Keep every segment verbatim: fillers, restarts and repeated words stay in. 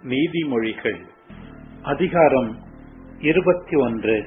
நீதிமொழிகள் அதிகாரம் இருபத்தி ஒன்று.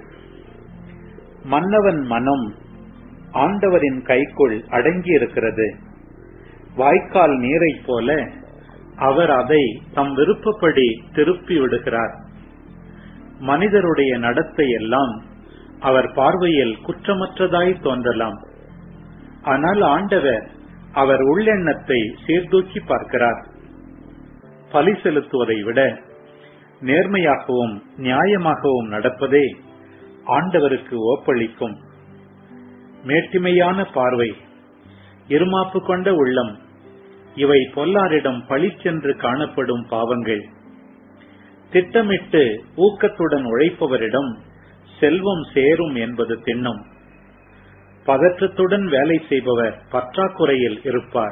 மன்னவன் மனம் ஆண்டவரின் கைக்குள் அடங்கியிருக்கிறது. வாய்க்கால் நீரைப் போல அவர் அதை தம் விருப்பப்படி திருப்பி விடுகிறார். மனிதருடைய நடத்தை எல்லாம் அவர் பார்வையில் குற்றமற்றதாய் தோன்றலாம். ஆனால் ஆண்டவர் அவர் உள்ளெண்ணத்தை சீர்தூக்கி பார்க்கிறார். பலி செலுத்துவதை விட நேர்மையாகவும் நியாயமாகவும் நடப்பதே ஆண்டவருக்கு ஓப்பளிக்கும். மேட்டிமையான பார்வை, இருமாப்பு கொண்ட உள்ளம், இவை பொல்லாரிடம் பழிச்சென்று காணப்படும் பாவங்கள். திட்டமிட்டு ஊக்கத்துடன் உழைப்பவரிடம் செல்வம் சேரும் என்பது திண்ணம். பதற்றத்துடன் வேலை செய்பவர் பற்றாக்குறையில் இருப்பார்.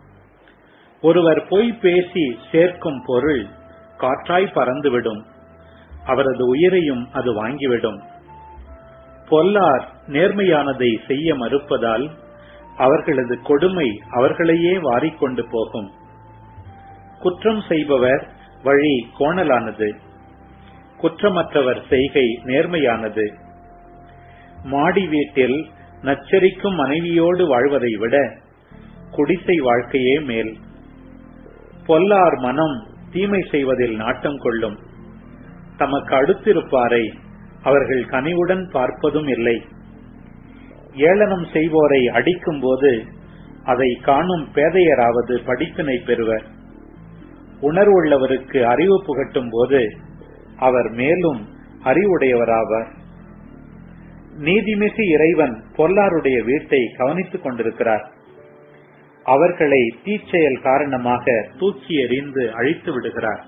ஒருவர் பொய் பேசி சேர்க்கும் பொருள் காற்றாய் பறந்துவிடும், அவரது உயிரையும் அது வாங்கிவிடும். பொல்லார் நேர்மையானதை செய்ய மறுப்பதால் அவர்களது கொடுமை அவர்களையே வாரிக்கொண்டு போகும். குற்றம் செய்பவர் வழி கோணலானது, குற்றமற்றவர் செய்கை நேர்மையானது. மாடி வீட்டில் நச்சரிக்கும் மனைவியோடு வாழ்வதை விட குடிசை வாழ்க்கையே மேல். பொல்லார் மனம் தீமை செய்வதில் நாட்டம் கொள்ளும். தமக்கு அடுத்திருப்பாரை அவர்கள் கனிவுடன் பார்ப்பதும் இல்லை. ஏளனம் செய்வோரை அடிக்கும் போது அதை காணும் பேதையராவது படிப்பினை பெறுவர். உணர்வுள்ளவருக்கு அறிவு புகட்டும் போது அவர் மேலும் அறிவுடையவராவார். நீதிமிகு இறைவன் பொல்லாருடைய வீட்டை கவனித்துக் கொண்டிருக்கிறார். அவர்களை தீச்செயல் காரணமாக தூக்கி எறிந்து அழித்து விடுகிறார்.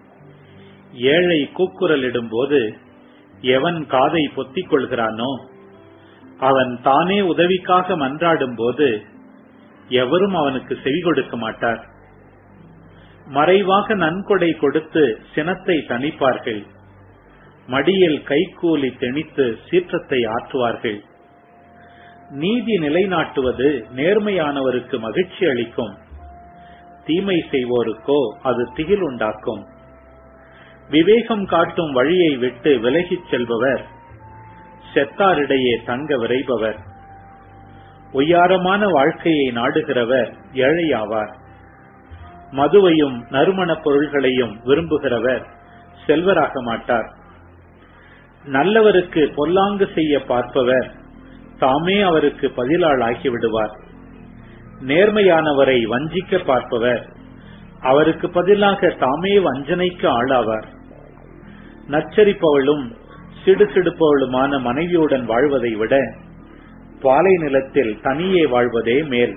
ஏழை கூக்குரலிடும் போது எவன் காதை பொத்திக் கொள்கிறானோ அவன் தானே உதவிக்காக மன்றாடும் போது எவரும் அவனுக்கு செவி கொடுக்க மாட்டார். மறைவாக நன்கொடை கொடுத்து சினத்தை தணிப்பார்கள். மடியில் கைக்கூலி திணித்து சீற்றத்தை ஆற்றுவார்கள். நீதி நிலைநாட்டுவது நேர்மையானவருக்கு மகிழ்ச்சி அளிக்கும். தீமை செய்வோருக்கோ அது திகில் உண்டாக்கும். விவேகம் காட்டும் வழியை விட்டு விலகிச் செல்பவர் செத்தாரிடையே தங்க விரைபவர். ஒய்யாரமான வாழ்க்கையை நாடுகிறவர் ஏழையாவார். மதுவையும் நறுமணப் பொருள்களையும் விரும்புகிறவர் செல்வராக மாட்டார். நல்லவருக்கு பொல்லாங்கு செய்ய பார்ப்பவர் தாமே அவருக்கு பதிலாள் ஆகிவிடுவார். நேர்மையானவரை வஞ்சிக்க பார்ப்பவர் அவருக்கு பதிலாக தாமே வஞ்சனைக்கு ஆளாவார். நச்சரிப்பவளும் சிடுசிடுப்பவளுமான மனைவியுடன் வாழ்வதை விட பாலை நிலத்தில் தனியே வாழ்வதே மேல்.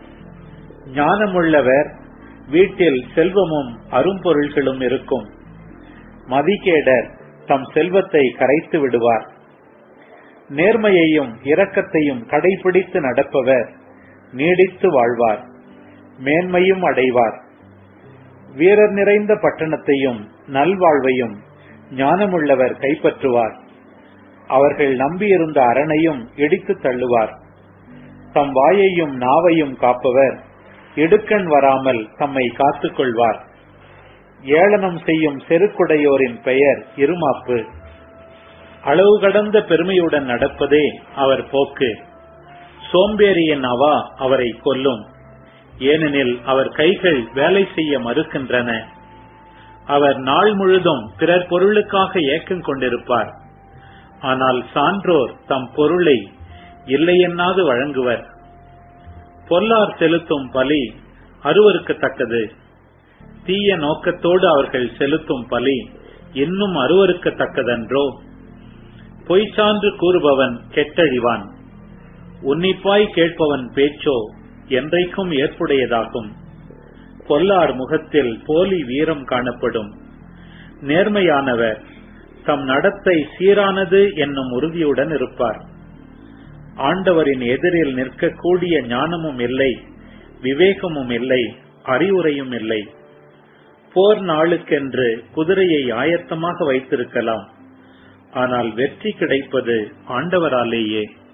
ஞானமுள்ளவர் வீட்டில் செல்வமும் அரும்பொருள்களும் இருக்கும். மதிகேடர் தம் செல்வத்தை கரைத்து விடுவார். நேர்மையையும் இரக்கத்தையும் கடைபிடித்து நடப்பவர் நீடித்து வாழ்வார், மேன்மையும் அடைவார். வீரர் நிறைந்த பட்டணத்தையும் நல்வாழ்வையும் ஞானமுள்ளவர் கைப்பற்றுவார். அவர்கள் நம்பியிருந்த அரணையும் இடித்து தள்ளுவார். தம் வாயையும் நாவையும் காப்பவர் இடுக்கண் வராமல் தம்மை காத்துக் கொள்வார். ஏளனம் செய்யும் செருக்குடையோரின் பெயர் இருமாப்பு. அளவு கடந்த பெருமையுடன் நடப்பதே அவர் போக்கு. சோம்பேறியின் அவா அவரை கொல்லும், ஏனெனில் அவர் கைகள் வேலை செய்ய மறுக்கின்றன. அவர் நாள் முழுதும் பிறர் பொருளுக்காக ஏக்கம் கொண்டிருப்பார். ஆனால் சான்றோர் தம் பொருளை இல்லையென்னாது வழங்குவர். பொல்லார் செலுத்தும் பலி அருவருக்கத்தக்கது. தீய நோக்கத்தோடு அவர்கள் செலுத்தும் பலி இன்னும் அருவருக்கத்தக்கதன்றோ. பொய்ச்சான்று கூறுபவன் கெட்டழிவான். உன்னிப்பாய் கேட்பவன் பேச்சோ என்றைக்கும் ஏற்புடையதாகும். பொல்லார் முகத்தில் போலி வீரம் காணப்படும். நேர்மையானவர் தம் நடத்தை சீரானது என்னும் உறுதியுடன் இருப்பார். ஆண்டவரின் எதிரில் நிற்கக்கூடிய ஞானமும் இல்லை, விவேகமும் இல்லை, அறிவுரையும் இல்லை. போர் நாளுக்கென்று குதிரையை ஆயத்தமாக வைத்திருக்கலாம், ஆனால் வெற்றி கிடைப்பது ஆண்டவராலேயே.